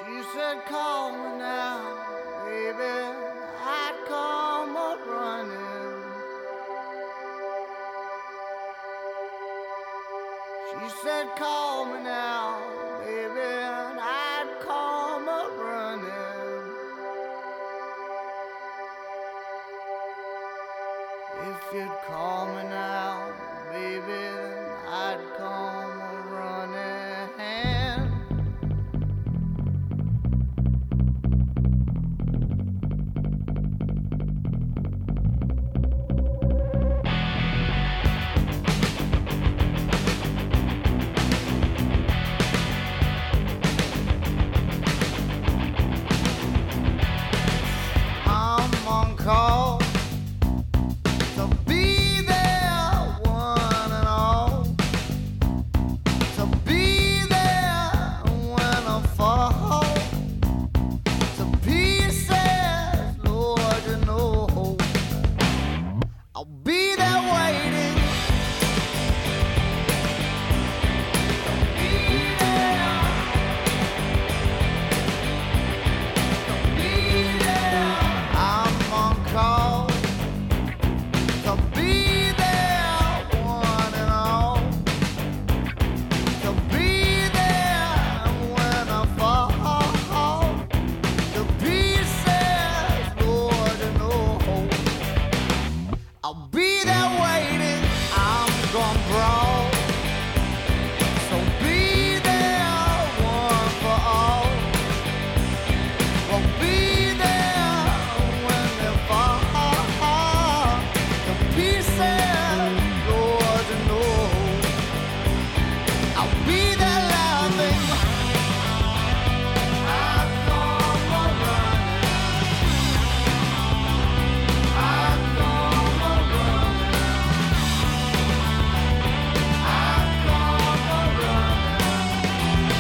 She said, call me now, baby, I'd come up running. She said, call me now, baby, and I'd come up running. If you'd call me now, baby, then I'd come a running. I'm on call to be there, one and all, to be there when I fall to pieces, Lord, you know I'll be there waiting. Be there. Be there. I'm on call to be there, one and all, to be there when I fall to pieces, Lord, you know I'll be there waiting. I'm gone broad, so be there, one for all. Won't be there when they fall to pieces, Lord, you know I'll be there laughing. I've come a running. I've come a running. I've come a running.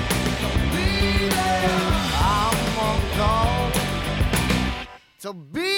So be